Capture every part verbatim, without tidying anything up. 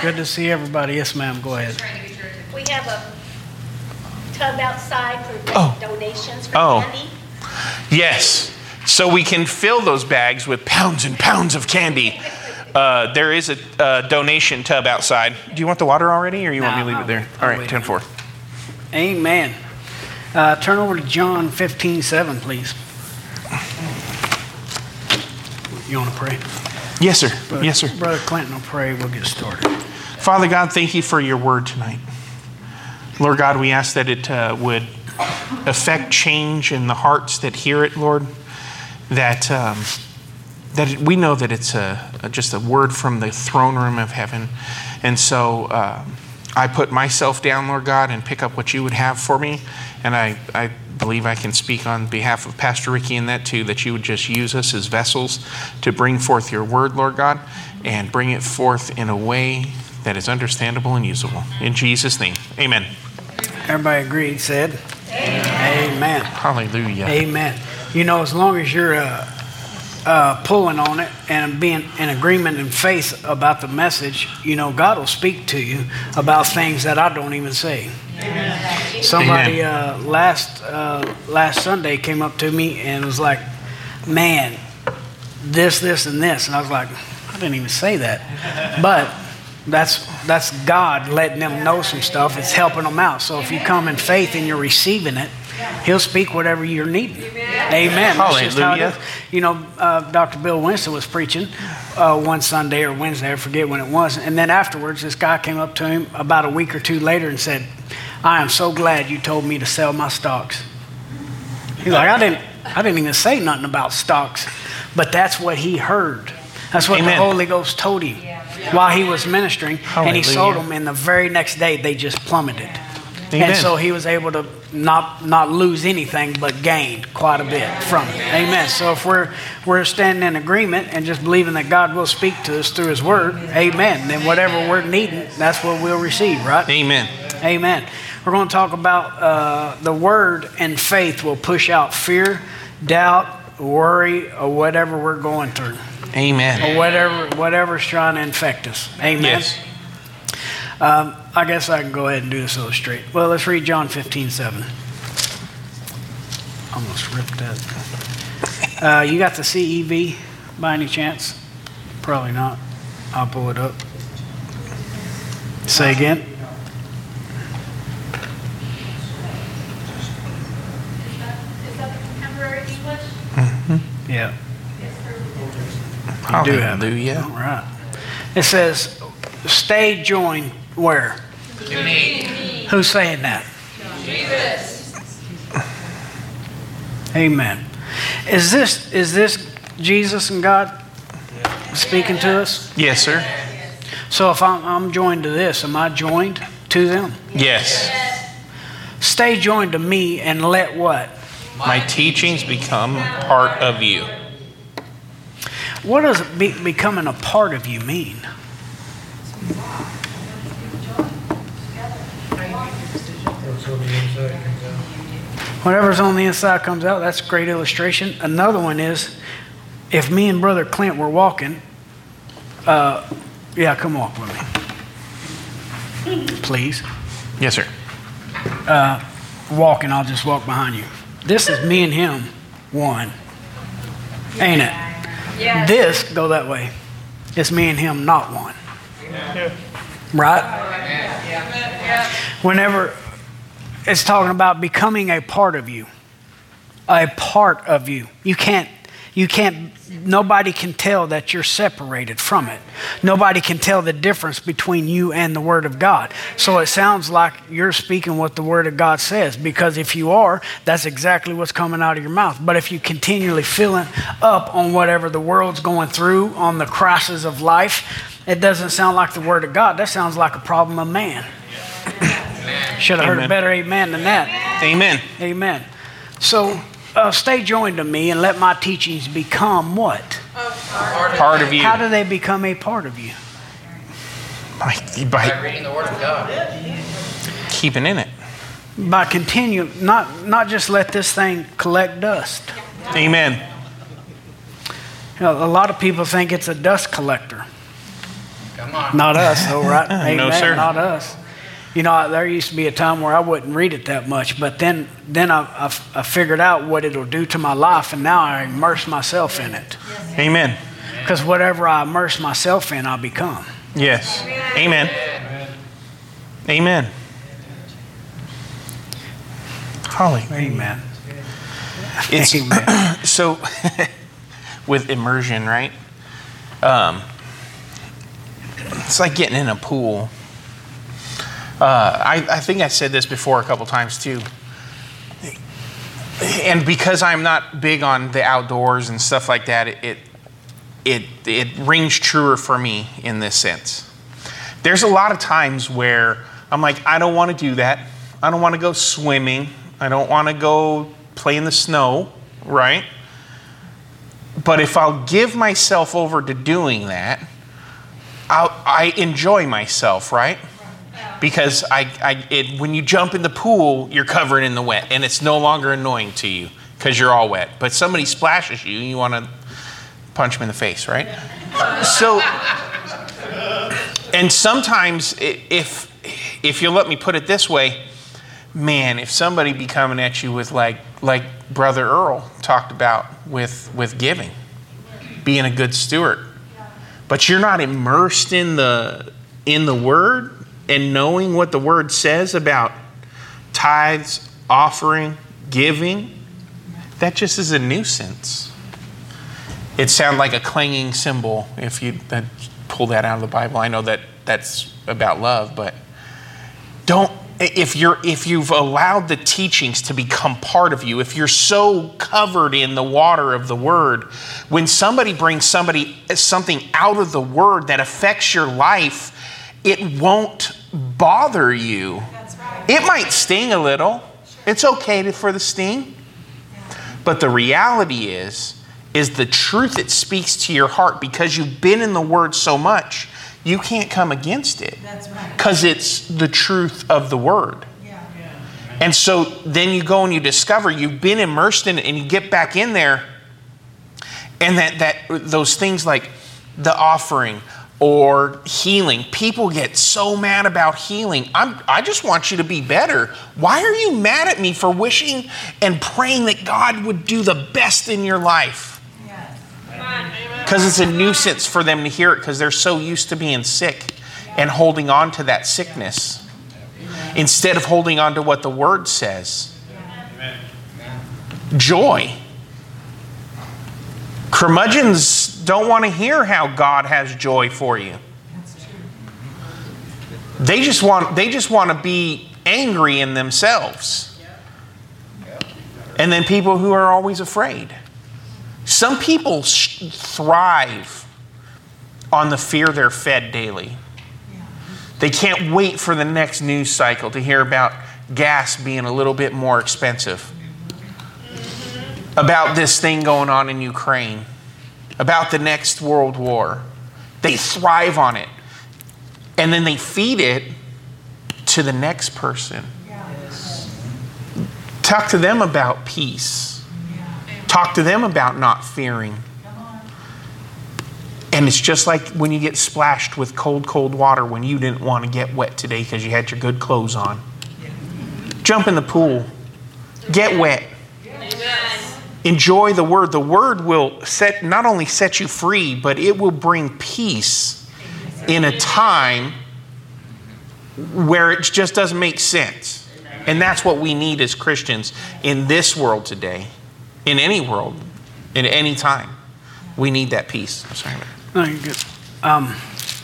Good to see everybody. Yes, ma'am. Go ahead. We have a tub outside for Oh. donations for Oh. candy. Yes. So we can fill those bags with pounds and pounds of candy. Uh, there is a uh, donation tub outside. Do you want the water already, or you want me to leave Nah, it there? I'll All right, wait. ten four. Amen. Uh, turn over to John fifteen seven, please. You want to pray? Yes, sir. Brother, Yes, sir. Brother Clinton will pray. We'll get started. Father God, thank you for your word tonight. Lord God, we ask that it uh, would affect change in the hearts that hear it, Lord. That um, that it, we know that it's a, a just a word from the throne room of heaven, and so uh, I put myself down, Lord God, and pick up what you would have for me. And I, I believe I can speak on behalf of Pastor Ricky in that too, that you would just use us as vessels to bring forth your word, Lord God, and bring it forth in a way that is understandable and usable. In Jesus' name, amen. Everybody agreed, said? Amen. Amen. Hallelujah. Amen. You know, as long as you're uh, uh, pulling on it and being in agreement and faith about the message, you know, God will speak to you about things that I don't even say. Amen. Somebody uh, last uh, last Sunday came up to me and was like, man, this, this, and this. And I was like, I didn't even say that. But that's that's God letting them know some stuff. It's helping them out. So if you come in faith and you're receiving it, He'll speak whatever you're needing. Amen. That's just how it is. You know, uh, Doctor Bill Winston was preaching uh, one Sunday or Wednesday, I forget when it was. And then afterwards, this guy came up to him about a week or two later and said, I am so glad you told me to sell my stocks. He's like, I didn't, I didn't even say nothing about stocks. But that's what he heard. That's what Amen. the Holy Ghost told him while he was ministering. Hallelujah. And he sold them, and the very next day, they just plummeted. Amen. And so he was able to not not lose anything, but gain quite a bit from it. Amen. So if we're we're standing in agreement and just believing that God will speak to us through His Word, amen. Then whatever we're needing, that's what we'll receive, right? Amen. Amen. We're going to talk about uh, the Word and faith will push out fear, doubt, worry, or whatever we're going through, Amen. or whatever whatever's trying to infect us. Amen. Yes. Um, I guess I can go ahead and do this illustrate. Well, let's read John fifteen seven. Almost ripped that. Uh, you got the C E V by any chance? Probably not. I'll pull it up. Say again. Is that, is that the contemporary English? Mm-hmm. Yeah. Hallelujah. Do have it. All right. It says, stay joined where? To me. Who's saying that? Jesus. Amen. Is this is this Jesus and God speaking to us? Yes, sir. So if I'm, I'm joined to this, am I joined to them? Yes. Stay joined to me and let what? My teachings become part of you. What does be, becoming a part of you mean? Whatever's on the inside comes out. That's a great illustration. Another one is, if me and Brother Clint were walking, uh, yeah, come walk with me. Please. Yes, sir. Uh, walking, I'll just walk behind you. This is me and him, one. Ain't it? Yes. This, go that way. It's me and him, not one. Right? Whenever it's talking about becoming a part of you, a part of you. You can't, you can't, nobody can tell that you're separated from it. Nobody can tell the difference between you and the Word of God. So it sounds like you're speaking what the Word of God says, because if you are, that's exactly what's coming out of your mouth. But if you continually filling up on whatever the world's going through, on the crisis of life, it doesn't sound like the Word of God. That sounds like a problem of man. Should have heard a better amen than that. Amen. Amen. So uh, stay joined to me and let my teachings become what? Part of you. How do they become a part of you? By, By by reading the Word of God. keeping in it. By continue, not not just let this thing collect dust. Amen. You know, a lot of people think it's a dust collector. Come on. Not us, though, right? Amen. No, sir. Not us. You know, there used to be a time where I wouldn't read it that much, but then then I, I, I figured out what it'll do to my life, and now I immerse myself in it. Amen. Because whatever I immerse myself in, I become. Yes. Amen. Amen. Holly. Amen. It's, Amen. so, with immersion, right? Um, it's like getting in a pool. Uh, I, I think I said this before a couple times too. And because I'm not big on the outdoors and stuff like that, it, it it it rings truer for me in this sense. There's a lot of times where I'm like, I don't want to do that. I don't want to go swimming. I don't want to go play in the snow, right? But if I'll give myself over to doing that, I'll, I enjoy myself, right? Because I, I it, when you jump in the pool, you're covered in the wet, and it's no longer annoying to you because you're all wet. But somebody splashes you, and you want to punch them in the face, right? So, and sometimes if if you'll let me put it this way, man, if somebody be coming at you with like like Brother Earl talked about with with giving, being a good steward, but you're not immersed in the in the Word and knowing what the Word says about tithes, offering, giving, that just is a nuisance. It sounds like a clanging cymbal if you that, pull that out of the Bible. I know that that's about love, but don't. If you're if you've allowed the teachings to become part of you, if you're so covered in the water of the Word, when somebody brings somebody something out of the Word that affects your life, it won't bother you. That's right. It might sting a little. It's okay to, for the sting. But the reality is, is the truth that speaks to your heart because you've been in the Word so much, you can't come against it. That's right. Because it's the truth of the Word. Yeah. And so then you go and you discover you've been immersed in it and you get back in there and that, that those things like the offering or healing. People get so mad about healing. I'm, I just want you to be better. Why are you mad at me for wishing and praying that God would do the best in your life? Because it's a nuisance for them to hear it because they're so used to being sick and holding on to that sickness instead of holding on to what the Word says. Joy. Curmudgeons don't want to hear how God has joy for you. They just want they just want to be angry in themselves. And then people who are always afraid. Some people sh- thrive on the fear they're fed daily. They can't wait for the next news cycle to hear about gas being a little bit more expensive. About this thing going on in Ukraine. About the next world war. They thrive on it. And then they feed it to the next person. Talk to them about peace. Talk to them about not fearing. And it's just like when you get splashed with cold, cold water when you didn't want to get wet today because you had your good clothes on. Jump in the pool. Get wet. Enjoy the Word. The Word will set not only set you free, but it will bring peace in a time where it just doesn't make sense. And that's what we need as Christians in this world today. In any world, in any time, we need that peace. I'm sorry. No, you're good. Um,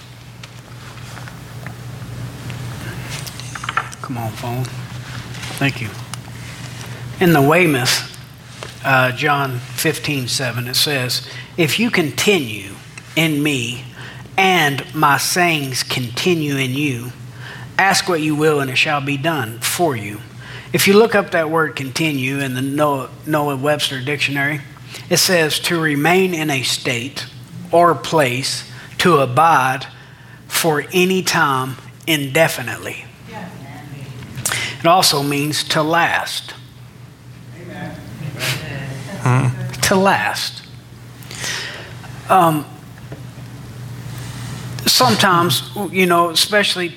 come on, phone. Thank you. In the Weymouth, uh, John fifteen seven, it says, "If you continue in me and my sayings continue in you, ask what you will and it shall be done for you." If you look up that word continue in the Noah, Noah Webster Dictionary, it says to remain in a state or place, to abide for any time indefinitely. It also means to last. Hmm. To last. Um, sometimes, you know, especially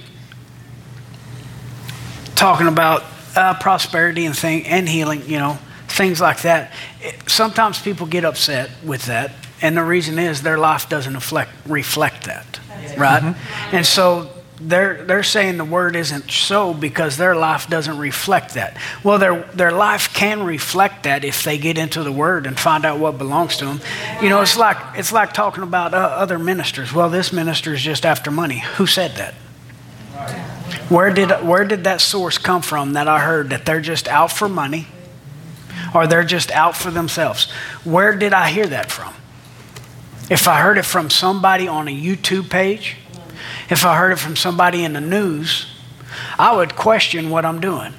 talking about uh, prosperity and thing and healing, you know, things like that. It, sometimes people get upset with that, and the reason is their life doesn't reflect reflect that, right? Mm-hmm. And so they're they're saying the word isn't so because their life doesn't reflect that. Well, their their life can reflect that if they get into the word and find out what belongs to them. You know, it's like it's like talking about uh, other ministers. Well, this minister is just after money. Who said that? Where did where did that source come from that I heard that they're just out for money or they're just out for themselves? Where did I hear that from? If I heard it from somebody on a YouTube page, if I heard it from somebody in the news, I would question what I'm doing.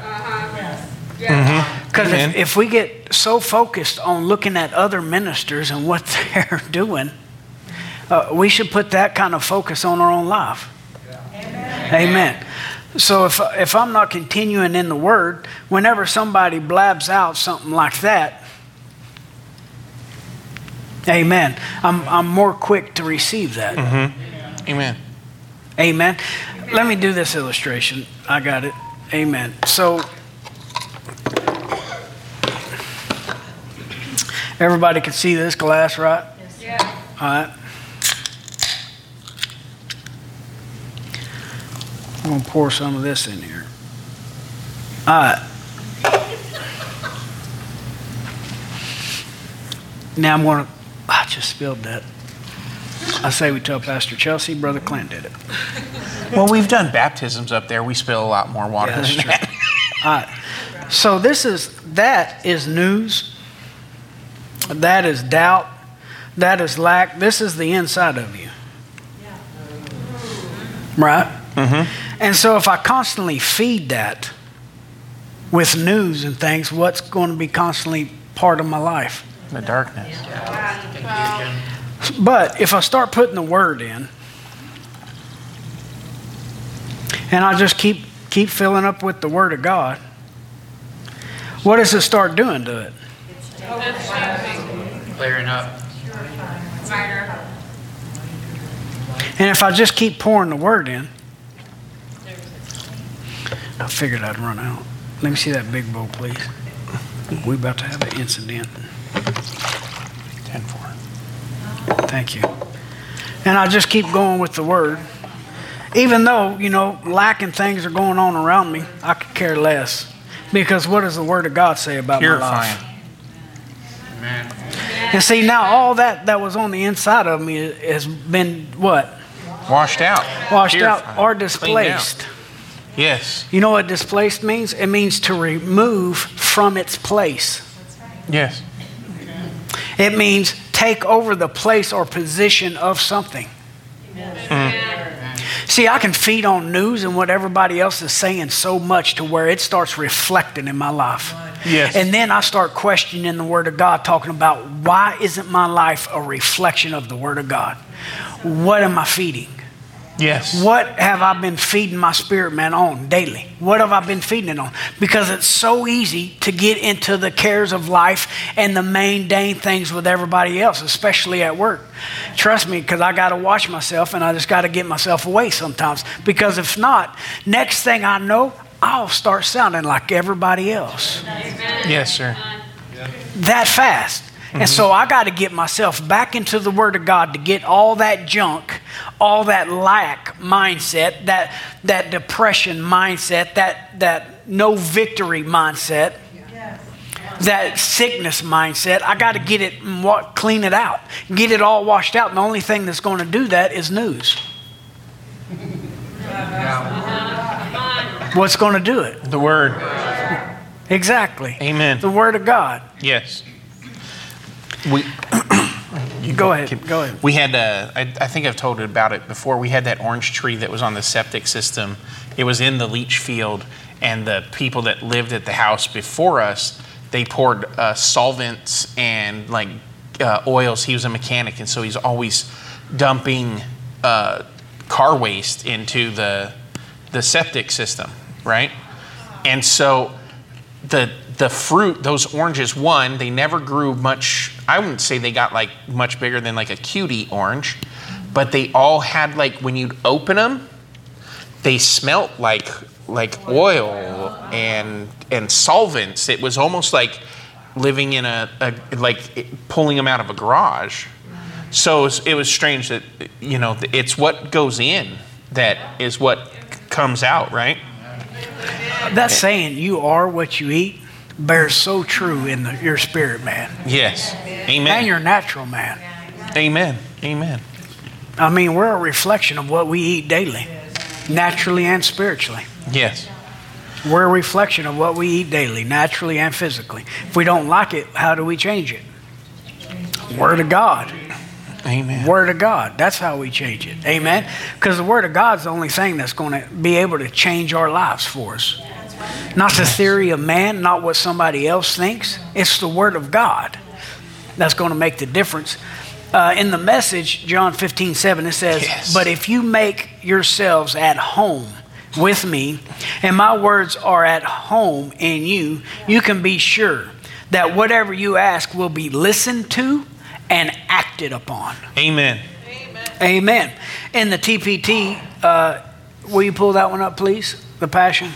Because if, if we get so focused on looking at other ministers and what they're doing, uh, we should put that kind of focus on our own life. Amen. Amen. So if if I'm not continuing in the Word, whenever somebody blabs out something like that, amen, I'm I'm more quick to receive that. Mm-hmm. Amen. Amen. Let me do this illustration. I got it. Amen. So everybody can see this glass, right? Yes. Yeah. All right. I'm going to pour some of this in here. All right. Now I'm going to, I just spilled that. I say we tell Pastor Chelsea, Brother Clint did it. Well, we've done baptisms up there. We spill a lot more water Yeah, that's than true. that. All right. So this is, that is news. That is doubt. That is lack. This is the inside of you. Right? Mm-hmm. And so if I constantly feed that with news and things, what's going to be constantly part of my life? The darkness. But if I start putting the word in, and I just keep keep filling up with the word of God, what does it start doing to it? Clearing up. And if I just keep pouring the word in, I figured I'd run out. Let me see that big bowl, please. We're about to have an incident. ten four. Thank you. And I just keep going with the word. Even though, you know, lacking things are going on around me, I could care less. Because what does the word of God say about Purifying. my life? Amen. And see, now all that that was on the inside of me has been what? Washed out. Washed Purified. out or Cleaned displaced. out. Yes. You know what displaced means? It means to remove from its place. Yes. It means take over the place or position of something. Mm. See, I can feed on news and what everybody else is saying so much to where it starts reflecting in my life. Yes. And then I start questioning the Word of God, talking about why isn't my life a reflection of the Word of God? What am I feeding? Yes. What have I been feeding my spirit man on daily? What have I been feeding it on? Because it's so easy to get into the cares of life and the mundane things with everybody else, especially at work. Trust me, because I got to watch myself and I just got to get myself away sometimes. Because if not, next thing I know, I'll start sounding like everybody else. Yes, sir. That fast. Mm-hmm. And so I got to get myself back into the Word of God to get all that junk, all that lack mindset, that that depression mindset, that that no victory mindset, yes. that sickness mindset. I got to get it and wa- clean it out, get it all washed out. And the only thing that's going to do that is news. What's going to do it? The Word. Exactly. Amen. The Word of God. Yes. We. You go ahead. Go ahead. We had, uh, I, I think I've told it about it before. We had that orange tree that was on the septic system. It was in the leach field, and the people that lived at the house before us, they poured uh, solvents and like uh, oils. He was a mechanic, and so he's always dumping uh, car waste into the the septic system, right? And so the the fruit, those oranges, one, they never grew much. I wouldn't say they got like much bigger than like a cutie orange, but they all had, like, when you'd open them, they smelt like like oil and and solvents. It was almost like living in a, a like pulling them out of a garage. So it was, it was strange that, you know, it's what goes in that is what comes out, right? That saying, "You are what you eat," bears so true in the, your spirit, man. Yes. Amen. And your natural man. Amen. Amen. I mean, we're a reflection of what we eat daily, naturally and spiritually. Yes. We're a reflection of what we eat daily, naturally and physically. If we don't like it, how do we change it? Word of God. Amen. Word of God. That's how we change it. Amen. Because the Word of God's the only thing that's going to be able to change our lives for us. Not the theory of man, not what somebody else thinks. It's the Word of God that's going to make the difference. Uh, in the Message, John fifteen seven, it says, yes. "But if you make yourselves at home with me, and my words are at home in you, you can be sure that whatever you ask will be listened to and acted upon." Amen. Amen. Amen. In the T P T, uh, will you pull that one up, please? The Passion.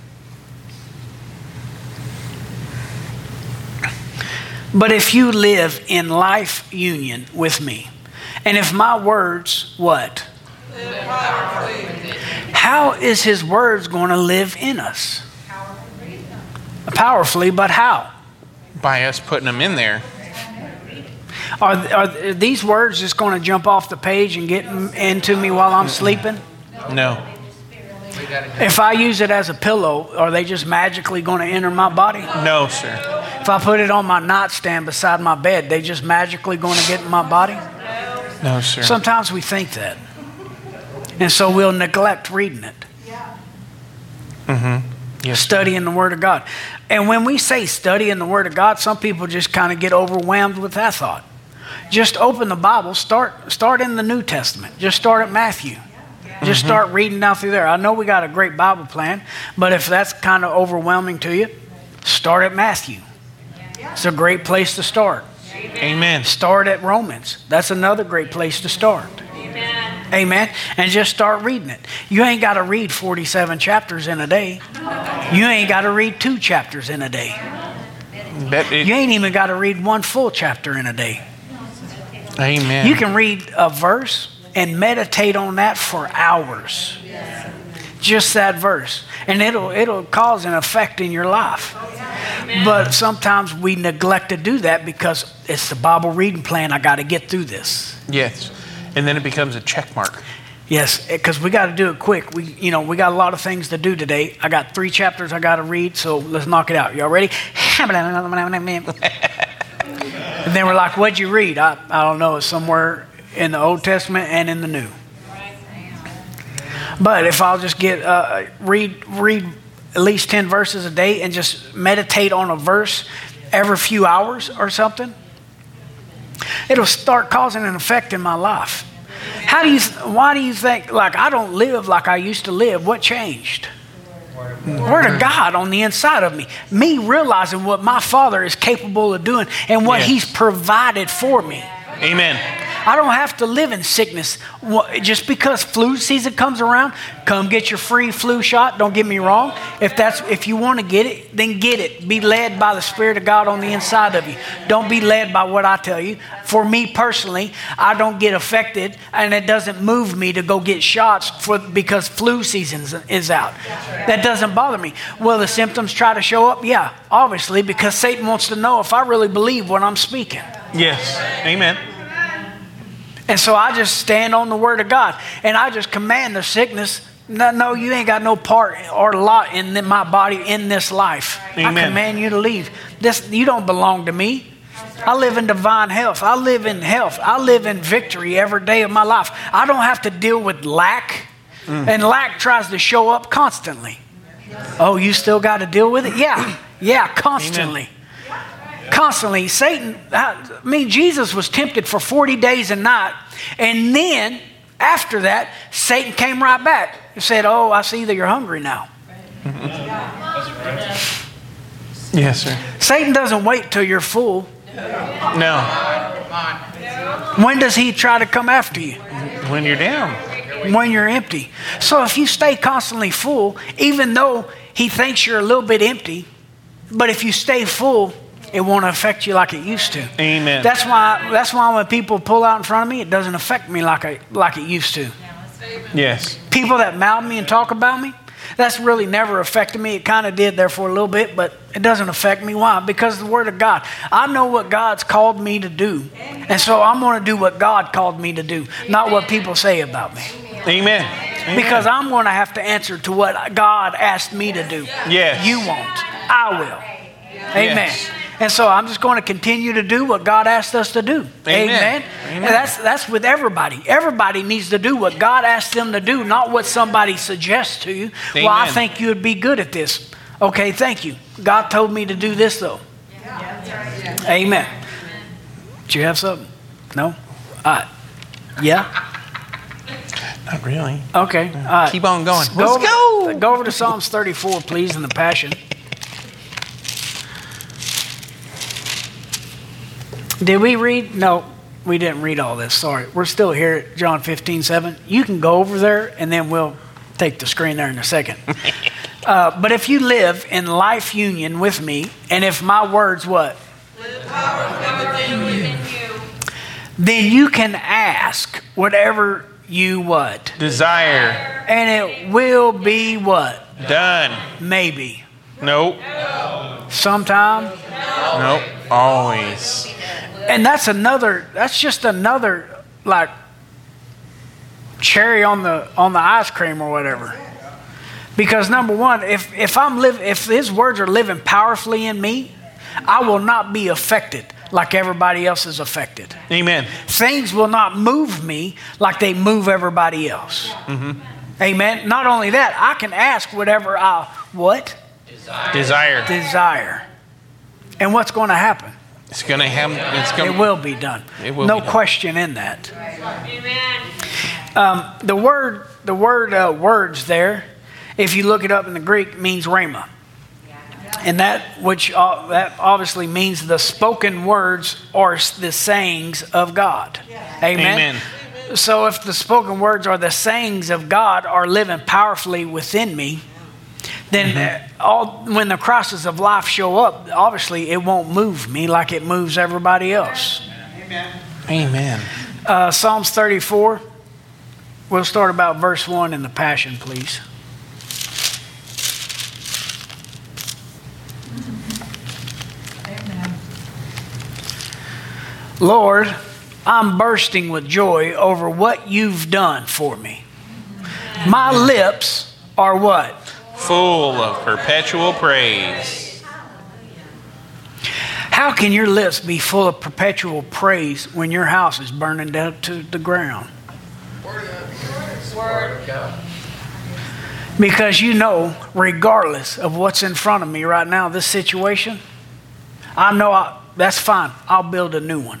"But if you live in life union with me, and if my words," what? Live powerfully. How is his words going to live in us? Powerfully, but how? By us putting them in there. Are, are these words just going to jump off the page and get into me while I'm sleeping? No. If I use it as a pillow, are they just magically going to enter my body? No, sir. If I put it on my nightstand beside my bed, they just magically going to get in my body? No, sir. Sometimes we think that. And so we'll neglect reading it. Mm-hmm. Yes. Studying the Word of God. And when we say studying the Word of God, some people just kind of get overwhelmed with that thought. Just open the Bible, start start in the New Testament. Just start at Matthew. Just Mm-hmm. start reading down through there. I know we got a great Bible plan, but if that's kind of overwhelming to you, start at Matthew. It's a great place to start. Amen. Start at Romans. That's another great place to start. Amen. Amen. And just start reading it. You ain't got to read forty-seven chapters in a day. You ain't got to read two chapters in a day. That it, You ain't even got to read one full chapter in a day. amen. You can read a verse and meditate on that for hours. Just that verse. And it'll it'll cause an effect in your life. But sometimes we neglect to do that because it's the Bible reading plan. I got to get through this. Yes. And then it becomes a check mark. Yes, because we got to do it quick. We, you know, we got a lot of things to do today. I got three chapters I got to read, so let's knock it out. Y'all ready? And then we're like, "What'd you read?" I, I don't know. It's somewhere in the Old Testament and in the New. But if I'll just get uh, read read at least ten verses a day and just meditate on a verse every few hours or something, it'll start causing an effect in my life. How do you? Why do you think? Like, I don't live like I used to live. What changed? Word of God on the inside of me. Me realizing what my Father is capable of doing and what Yes. He's provided for me. Amen. I don't have to live in sickness. Just because flu season comes around, come get your free flu shot. Don't get me wrong. If that's if you want to get it, then get it. Be led by the Spirit of God on the inside of you. Don't be led by what I tell you. For me personally, I don't get affected, and it doesn't move me to go get shots for because flu season is out. That doesn't bother me. Will the symptoms try to show up? Yeah, obviously, because Satan wants to know if I really believe what I'm speaking. Yes. Amen. And so I just stand on the Word of God, and I just command the sickness. No, no, you ain't got no part or lot in my body in this life. Amen. I command you to leave. This, you don't belong to me. I live in divine health. I live in health. I live in victory every day of my life. I don't have to deal with lack, mm. and lack tries to show up constantly. Oh, you still got to deal with it? Yeah, yeah, constantly. Amen. Constantly. Satan, I mean, Jesus was tempted for forty days and night. And then after that, Satan came right back and said, "Oh, I see that you're hungry now." Yes, sir. Satan doesn't wait till you're full. No. When does he try to come after you? When you're down. When you're empty. So if you stay constantly full, even though he thinks you're a little bit empty, but if you stay full, it won't affect you like it used to. Amen. That's why that's why when people pull out in front of me, it doesn't affect me like I, like it used to. Yes. People that mouth me and talk about me, that's really never affected me. It kind of did there for a little bit, but it doesn't affect me. Why? Because of the Word of God. I know what God's called me to do. And so I'm going to do what God called me to do, not what people say about me. Amen. Amen. Because I'm going to have to answer to what God asked me to do. Yes. You won't. I will. Amen. Yes. And so I'm just going to continue to do what God asked us to do. Amen. Amen. Amen. And that's that's with everybody. Everybody needs to do what God asked them to do, not what somebody suggests to you. Amen. Well, I think you would be good at this. Okay, thank you. God told me to do this though. Yeah. Amen. Do you have something? No? Uh, yeah? Not really. Okay. All right. Keep on going. Go Let's over, go. Go over to Psalms thirty-four, please, in the Passion. Did we read? No, we didn't read all this. Sorry. We're still here at John fifteen seven. You can go over there, and then we'll take the screen there in a second. uh, but if you live in life union with me, and if my words what? Live powerfully within you. Then you can ask whatever you what? Desire. And it will be what? Done. Maybe. Nope. Sometime. Nope. Always. And that's another, that's just another like cherry on the on the ice cream or whatever. Because number one, if, if I'm live if his words are living powerfully in me, I will not be affected like everybody else is affected. Amen. Things will not move me like they move everybody else. Mm-hmm. Amen. Not only that, I can ask whatever I what? Desire. Desire. Desire. And what's going to happen? It's gonna happen. It's gonna. It will be done. It will no be done. question in that. Amen. Um, the word, the word, uh, words there, if you look it up in the Greek, means rhema, and that which uh, that obviously means the spoken words or the sayings of God. Amen. Amen. So if the spoken words or the sayings of God are living powerfully within me, then mm-hmm. all when the crosses of life show up, obviously it won't move me like it moves everybody else. Amen. Amen. Uh, Psalms thirty-four. We'll start about verse one in the Passion, please. Amen. Lord, I'm bursting with joy over what you've done for me. My lips are what? Full of perpetual praise. How can your lips be full of perpetual praise when your house is burning down to the ground? Word. Because you know, regardless of what's in front of me right now, this situation, I know I, that's fine. I'll build a new one.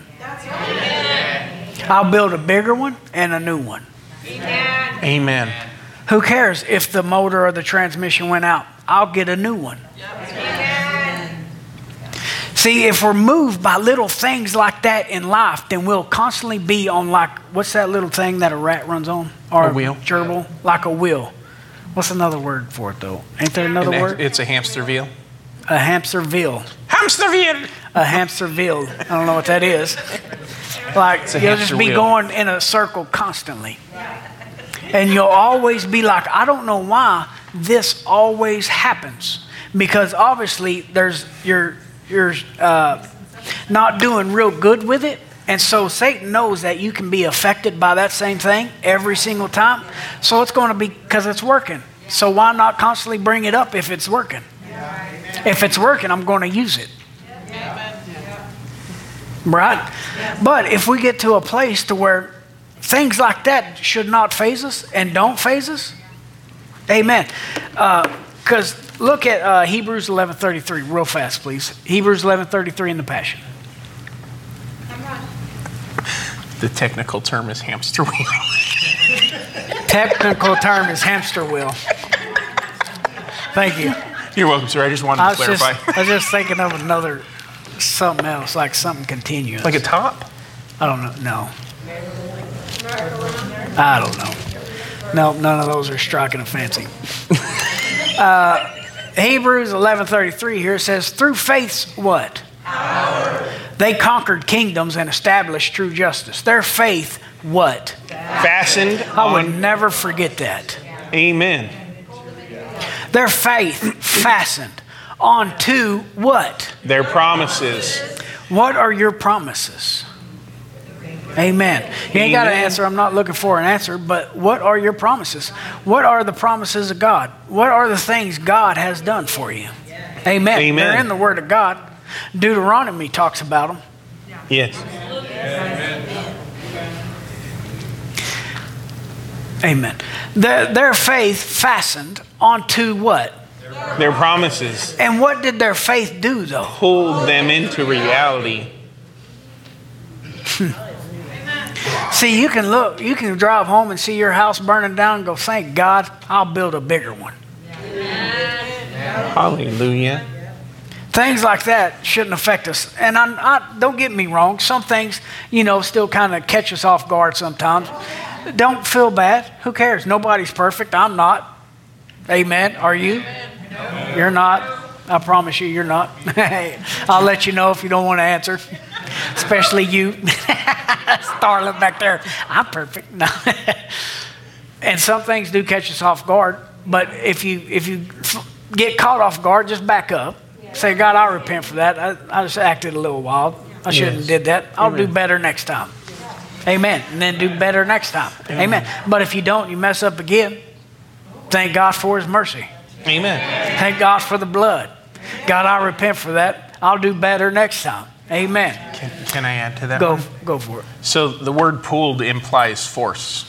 I'll build a bigger one and a new one. Amen. Amen. Who cares if the motor or the transmission went out? I'll get a new one. Amen. See, if we're moved by little things like that in life, then we'll constantly be on like, what's that little thing that a rat runs on? Or A wheel. Gerbil? Like a wheel. What's another word for it though? Ain't there another An ex- word? It's a hamster wheel. A hamsterville. Hamster wheel. A hamsterville. I don't know what that is. Like, a you'll hamster just be wheel. going in a circle constantly. And you'll always be like, I don't know why this always happens. Because obviously there's you're you're uh, not doing real good with it. And so Satan knows that you can be affected by that same thing every single time. So it's going to be because it's working. So why not constantly bring it up if it's working? If it's working, I'm going to use it. Right? But if we get to a place to where things like that should not faze us and don't faze us, amen. Because uh, look at uh, Hebrews eleven thirty-three real fast, please. Hebrews eleven thirty-three in the Passion. The technical term is hamster wheel. Technical term is hamster wheel. Thank you. You're welcome, sir. I just wanted I to was, just, clarify. I was just thinking of another, something else, like something continuous. Like a top? I don't know. No. I don't know. No, none of those are striking a fancy. uh, Hebrews eleven thirty-three here says, through faith's what? Power. They conquered kingdoms and established true justice. Their faith, what? Fastened I would on. never forget that. Amen. Their faith fastened onto what? Their promises. What are your promises? Amen. You ain't got an Amen. answer. I'm not looking for an answer, but what are your promises? What are the promises of God? What are the things God has done for you? Amen. Amen. They're in the Word of God. Deuteronomy talks about them. Yes. Amen. Their, their faith fastened onto what? Their promises And what did their faith do, though? pulled them into reality. See, you can look, you can drive home and see your house burning down and go, thank God, I'll build a bigger one. Hallelujah. Things like that shouldn't affect us. And I, I, don't get me wrong, some things, you know, still kind of catch us off guard sometimes. Don't feel bad. Who cares? Nobody's perfect. I'm not. Amen. Are you? You're not. I promise you, you're not. I'll let you know if you don't want to answer. Especially you. Starlet back there. I'm perfect. No. And some things do catch us off guard. But if you if you get caught off guard, just back up. Say, God, I repent for that. I, I just acted a little wild. I shouldn't have Yes. did that. I'll Amen. do better next time. Amen. And then do better next time. Amen. But if you don't, you mess up again. Thank God for his mercy. Amen. Thank God for the blood. God, I repent for that. I'll do better next time. Amen. Can, can I add to that? Go, one? go for it. So the word pulled implies force.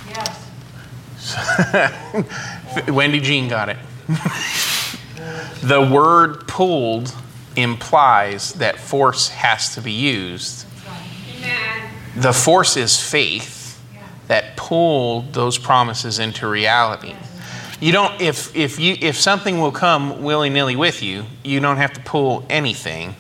Yes. Wendy Jean got it. The word pulled implies that force has to be used. Amen. The force is faith that pulled those promises into reality. You don't if if you if something will come willy-nilly with you, you don't have to pull anything.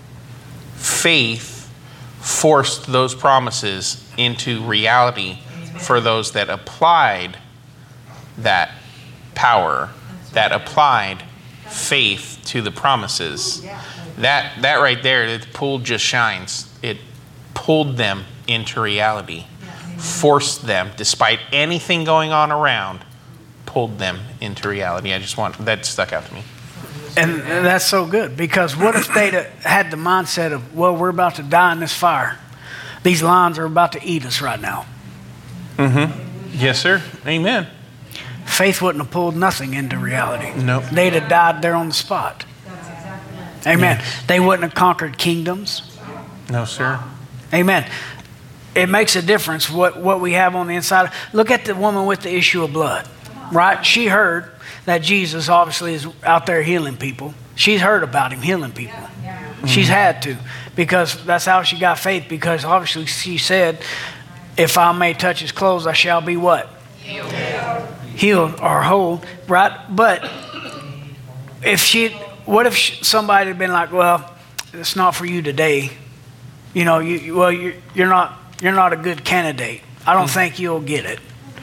Faith forced those promises into reality for those that applied that power, that applied faith to the promises. That that right there, the pull just shines. It pulled them into reality, forced them, despite anything going on around, pulled them into reality. I just want, that stuck out to me. And that's so good, because what if they'd had the mindset of, well, we're about to die in this fire. These lions are about to eat us right now. Mm-hmm. Yes, sir. Amen. Faith wouldn't have pulled nothing into reality. Nope. They'd have died there on the spot. Amen. They wouldn't have conquered kingdoms. No, sir. Amen. It makes a difference what, what we have on the inside. Look at the woman with the issue of blood, right? She heard that Jesus obviously is out there healing people. She's heard about him healing people. She's had to, because that's how she got faith, because obviously she said, if I may touch his clothes, I shall be what? Healed. Healed or whole, right? But if she, what if she, somebody had been like, well, it's not for you today. You know, you, well, you're, you're not, you're not a good candidate. I don't think you'll get it.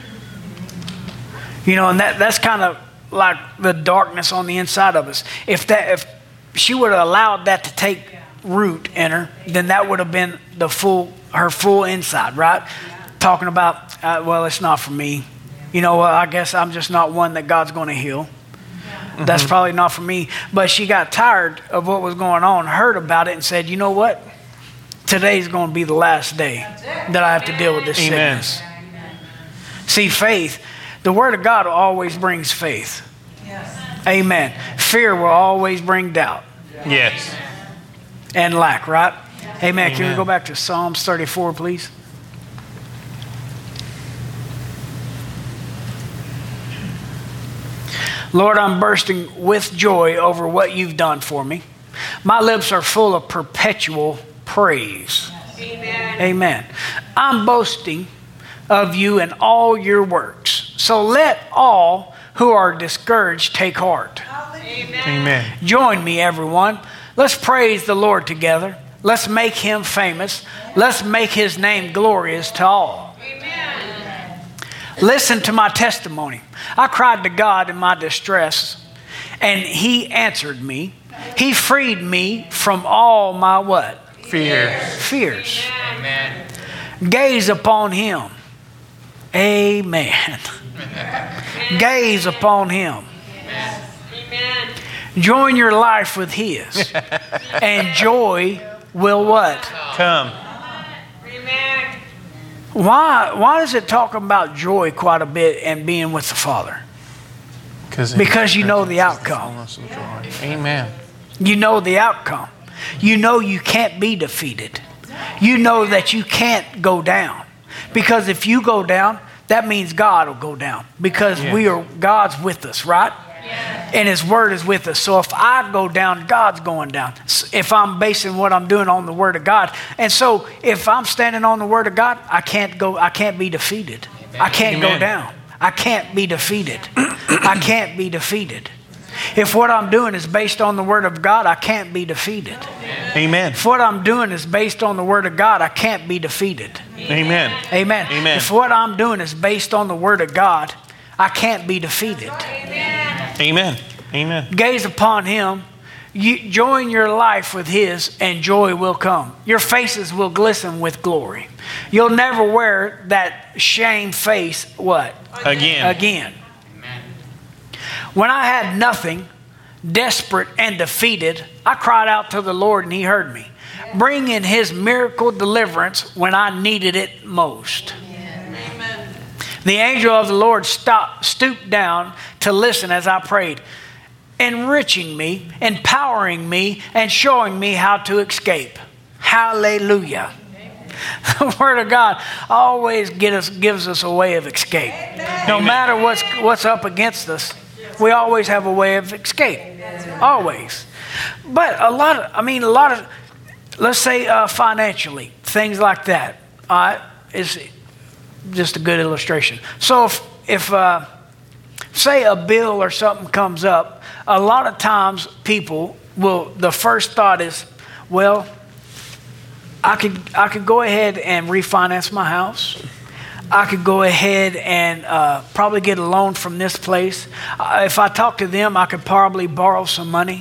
You know, and that, that's kind of like the darkness on the inside of us. If that, if she would have allowed that to take root in her, then that would have been the full, her full inside, right? Talking about, uh, well, it's not for me. You know, well, I guess I'm just not one that God's going to heal. Mm-hmm. That's probably not for me. But she got tired of what was going on, heard about it, and said, you know what? Today's going to be the last day that I have to deal with this Amen. sickness. See, faith, the Word of God always brings faith. Yes. Amen. Fear will always bring doubt Yes. and lack, right? Amen. Can we Amen. go back to Psalms thirty-four, please? Lord, I'm bursting with joy over what you've done for me. My lips are full of perpetual praise. Amen. Amen. I'm boasting of you and all your works. So let all who are discouraged take heart. Amen. Amen. Join me, everyone. Let's praise the Lord together. Let's make him famous. Let's make his name glorious to all. Amen. Listen to my testimony. I cried to God in my distress, and he answered me. He freed me from all my what? Fear. Fears. Amen. Gaze upon him. Amen. Gaze upon him. Amen. Join your life with his. And joy will what? Come. Amen. Why, why does it talk about joy quite a bit and being with the Father? Because you know the outcome. Amen. You know the outcome. You know you can't be defeated. You know that you can't go down. Because if you go down, that means God will go down. Because Yeah. we are, God's with us, right? And his word is with us. So if I go down, God's going down. If I'm basing what I'm doing on the word of God. And so if I'm standing on the word of God, I can't go, I can't be defeated. I can't Amen. go down. I can't be defeated. I can't be defeated. If what I'm doing is based on the word of God, I can't be defeated. Amen. If what I'm doing is based on the word of God, I can't be defeated. Amen. Amen. Amen. If what I'm doing is based on the word of God, I can't be defeated. Amen. Amen. Gaze upon him. You join your life with his, and joy will come. Your faces will glisten with glory. You'll never wear that shame face, what? Again. Again. When I had nothing, desperate and defeated, I cried out to the Lord and he heard me, bringing his miracle deliverance when I needed it most. The angel of the Lord stopped, stooped down to listen as I prayed, enriching me, empowering me, and showing me how to escape. Hallelujah. The Word of God always get us, gives us a way of escape. No matter what's, what's up against us, we always have a way of escape. Always. But a lot of, I mean, a lot of, let's say uh, financially, things like that, all right, is just a good illustration. So if, if uh, say a bill or something comes up, a lot of times people will, the first thought is, well, I could, I could go ahead and refinance my house. I could go ahead and uh, probably get a loan from this place. Uh, if I talk to them, I could probably borrow some money.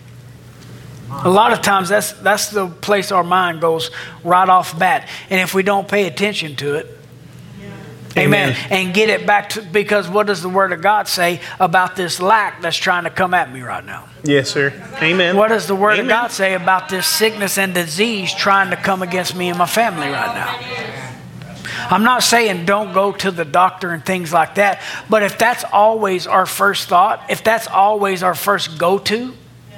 A lot of times that's, that's the place our mind goes right off bat. And if we don't pay attention to it, Amen. Amen. And get it back to, because what does the Word of God say about this lack that's trying to come at me right now? Yes, sir. Amen. What does the Word Amen. of God say about this sickness and disease trying to come against me and my family right now? I'm not saying don't go to the doctor and things like that, but if that's always our first thought, if that's always our first go-to,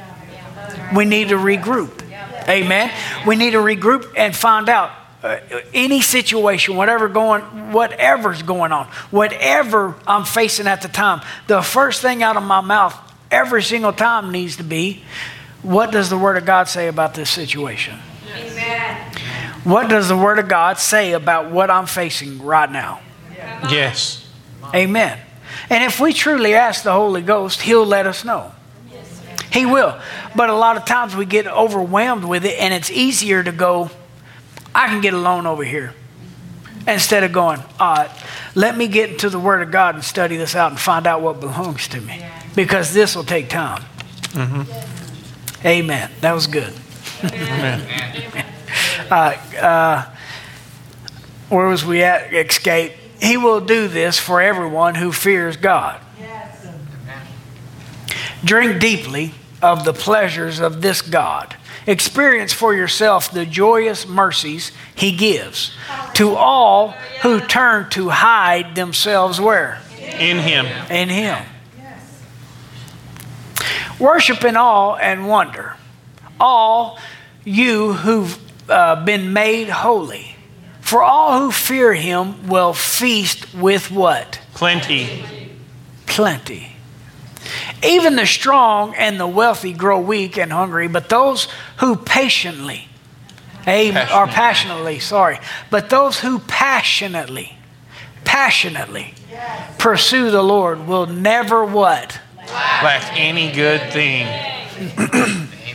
we need to regroup. Amen. We need to regroup and find out. Uh, any situation, whatever going, whatever's going on, whatever I'm facing at the time, the first thing out of my mouth every single time needs to be, what does the Word of God say about this situation? Amen. What does the Word of God say about what I'm facing right now? Yes. Amen. And if we truly ask the Holy Ghost, He'll let us know. He will. But a lot of times we get overwhelmed with it, and it's easier to go, I can get a loan over here. Instead of going, all right, let me get into the Word of God and study this out and find out what belongs to me. Because this will take time. Mm-hmm. Amen. That was good. Amen. uh, uh, where was we at? Escape. He will do this for everyone who fears God. Drink deeply of the pleasures of this God. Experience for yourself the joyous mercies He gives to all who turn to hide themselves where? In Him. In Him. Worship in awe and wonder. All you who've uh, been made holy. For all who fear Him will feast with what? Plenty. Plenty. Even the strong and the wealthy grow weak and hungry, but those who patiently, amen, or passionately, sorry, but those who passionately, passionately pursue the Lord will never what? Lack any good thing.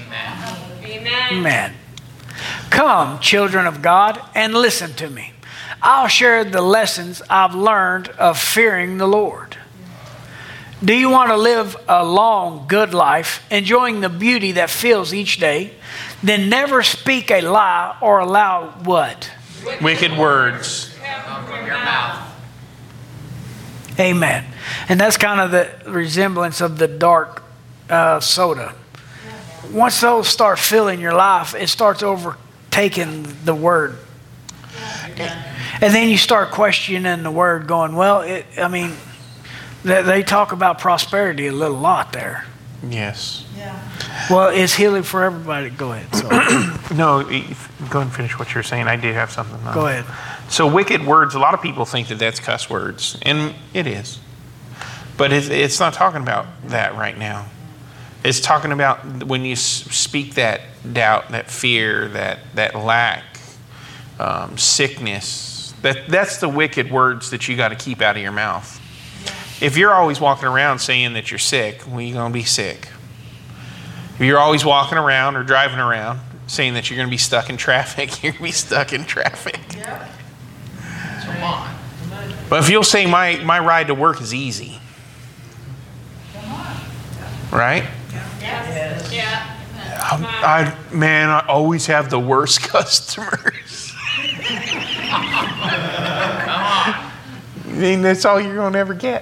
Amen. Come, children of God, and listen to me. I'll share the lessons I've learned of fearing the Lord. Do you want to live a long, good life, enjoying the beauty that fills each day? Then never speak a lie or allow what? Wicked words. From your mouth. Amen. And that's kind of the resemblance of the dark uh, soda. Once those start filling your life, it starts overtaking the word. And then you start questioning the word, going, well, it, I mean, they, they talk about prosperity a little lot there. Yes. Well, it's healing for everybody. Go ahead. So, No, go ahead and finish what you're saying. I did have something. go ahead. So wicked words, a lot of people think that that's cuss words, and it is. But it's, it's not talking about that right now. It's talking about when you speak that doubt, that fear, that, that lack, um, sickness. That, that's the wicked words that you got to keep out of your mouth. If you're always walking around saying that you're sick, well, you're going to be sick. If you're always walking around or driving around saying that you're going to be stuck in traffic, you're going to be stuck in traffic. Come on. But if you'll say, my, my ride to work is easy. Right? Yes. Yeah. I, I, man, I always have the worst customers. I mean, that's all you're going to ever get.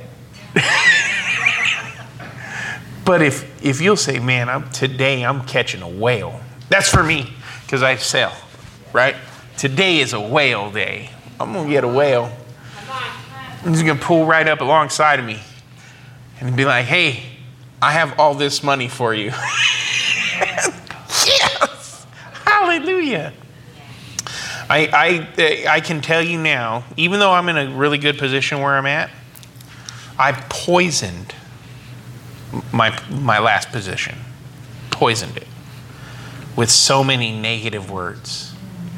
But if, if you'll say, man, I'm, today I'm catching a whale. That's for me, because I sell, right? Today is a whale day. I'm going to get a whale. He's going to pull right up alongside of me and be like, hey, I have all this money for you. Yes! Hallelujah. I, I, I can tell you now, even though I'm in a really good position where I'm at, I poisoned my, my last position. Poisoned it with so many negative words.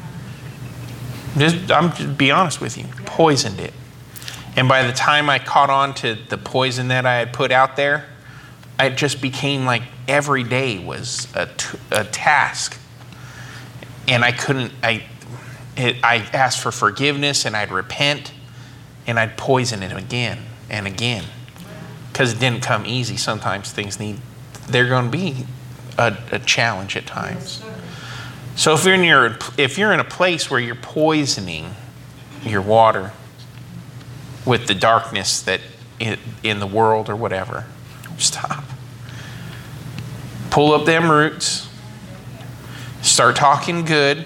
Just, I'm just be honest with you, poisoned it. And by the time I caught on to the poison that I had put out there, it just became like every day was a, t- a task. And I couldn't, I, it, I asked for forgiveness and I'd repent and I'd poison it again and again. Because it didn't come easy. Sometimes things need, they're going to be a, a challenge at times. So if you're in your, if you're in a place where you're poisoning your water with the darkness that in, in the world or whatever, stop. Pull up them roots. Start talking good.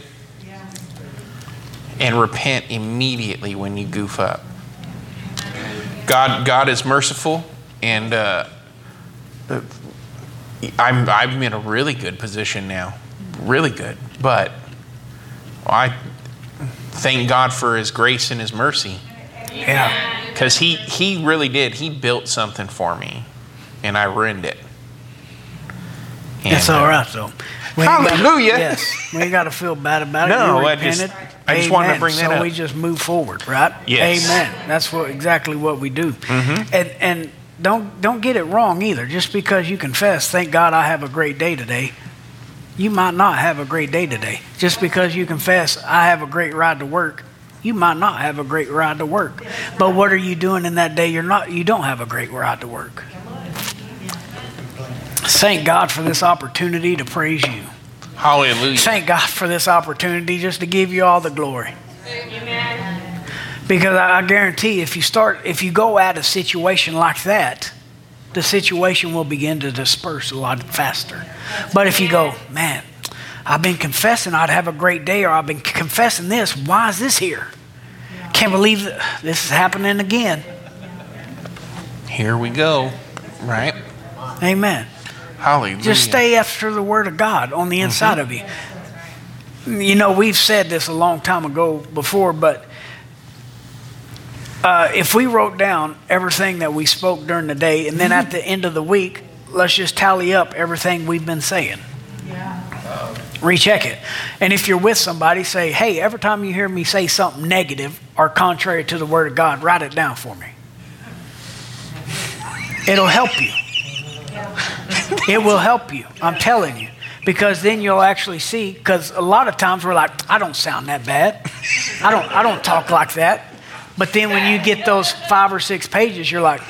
And repent immediately when you goof up. God, God is merciful, and uh, I'm I'm in a really good position now, really good. But I thank God for His grace and His mercy. Yeah. Because he, he really did. He built something for me, and I ruined it. And, It's all right, though. We ain't gotta- Hallelujah. Yes. We ain't got to feel bad about it. No, You I just- repented. I just wanted to Amen. bring that so up. we just move forward, right? Yes. Amen. That's what exactly what we do. Mm-hmm. And and don't don't get it wrong either. Just because you confess, thank God I have a great day today, you might not have a great day today. Just because you confess, I have a great ride to work, you might not have a great ride to work. But what are you doing in that day? You're not. You don't have a great ride to work. Thank God for this opportunity to praise you. Hallelujah. Thank God for this opportunity just to give you all the glory. Amen. Because I guarantee if you start, if you go at a situation like that, the situation will begin to disperse a lot faster. But if you go, man, I've been confessing I'd have a great day, or I've been confessing this, why is this here? Can't believe that this is happening again. Here we go. Right? Amen. Hallelujah. Just stay after the Word of God on the inside of you. You know, we've said this a long time ago before, but uh, if we wrote down everything that we spoke during the day, and then at the end of the week, let's just tally up everything we've been saying. Yeah. Recheck it. And if you're with somebody, say, hey, every time you hear me say something negative or contrary to the Word of God, write it down for me. It'll help you. It will help you. I'm telling you. because then you'll actually see, because a lot of times we're like, I don't sound that bad. I don't, I don't talk like that. But then when you get those five or six pages, you're like,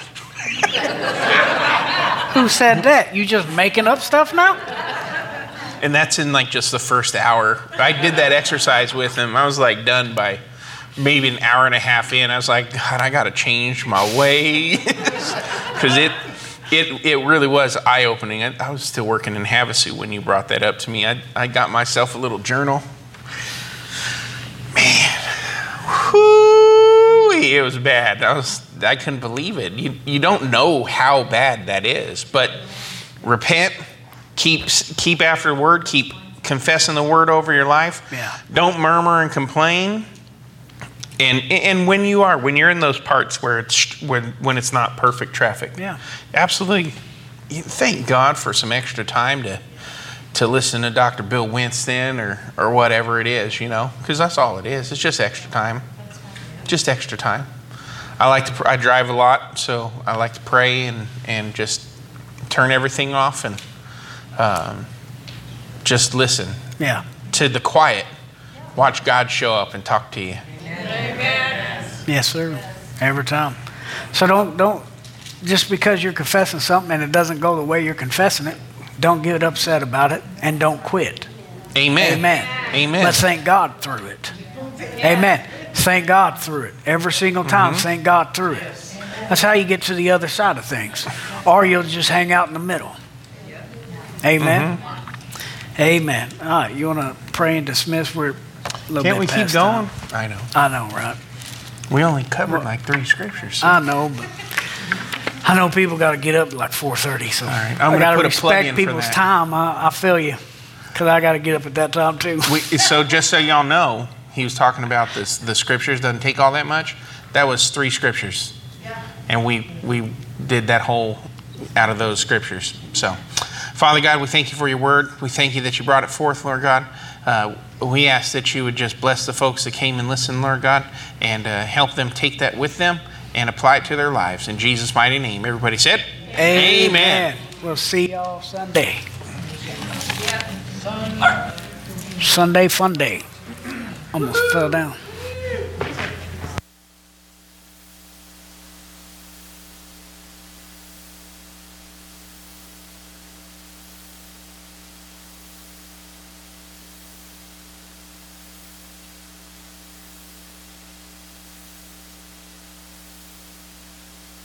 who said that? You just making up stuff now? And that's in like just the first hour. I did that exercise with him. I was like done by maybe an hour and a half in. I was like, God, I got to change my ways. Because it, it, it really was eye-opening. I, I was still working in Havasu when you brought that up to me. I, I got myself a little journal. Man, whoo, it was bad. I was, I couldn't believe it. You, you don't know how bad that is. But repent. Keep keep after the word. Keep confessing the word over your life. Yeah. Don't murmur and complain. And and when you are, when you're in those parts where it's when when it's not perfect traffic, Yeah. absolutely. You thank God for some extra time to to listen to Doctor Bill Winston or or whatever it is, you know, because that's all it is. It's just extra time, just extra time. I like to. I drive a lot, so I like to pray and and just turn everything off and. Um, just listen Yeah. to the quiet. Watch God show up and talk to you. Yes, sir. Every time. So don't don't just because you're confessing something and it doesn't go the way you're confessing it, don't get upset about it and don't quit. Amen. Amen. Amen. Let's thank God through it. Amen. Thank God through it. Every single time, Mm-hmm. thank God through it. That's how you get to the other side of things. Or you'll just hang out in the middle. Amen. Mm-hmm. Amen. All right, you want to pray and dismiss? We're a little Can't bit we keep past going? time. I know. I know, right? We only covered like three scriptures. I know, but I know people got to get up at like four thirty, so right, I'm I gonna got to put a plug respect in for people's that. time. I, I feel you, because I got to get up at that time too. We, so just so y'all know, he was talking about this. The scriptures doesn't take all that much. That was three scriptures, and we we did that whole out of those scriptures. So, Father God, we thank you for your word. We thank you that you brought it forth, Lord God. Uh, we ask that you would just bless the folks that came and listened, Lord God, and uh, help them take that with them and apply it to their lives. In Jesus' mighty name, everybody said, Amen. We'll see y'all Sunday. Sunday fun day. Almost fell down.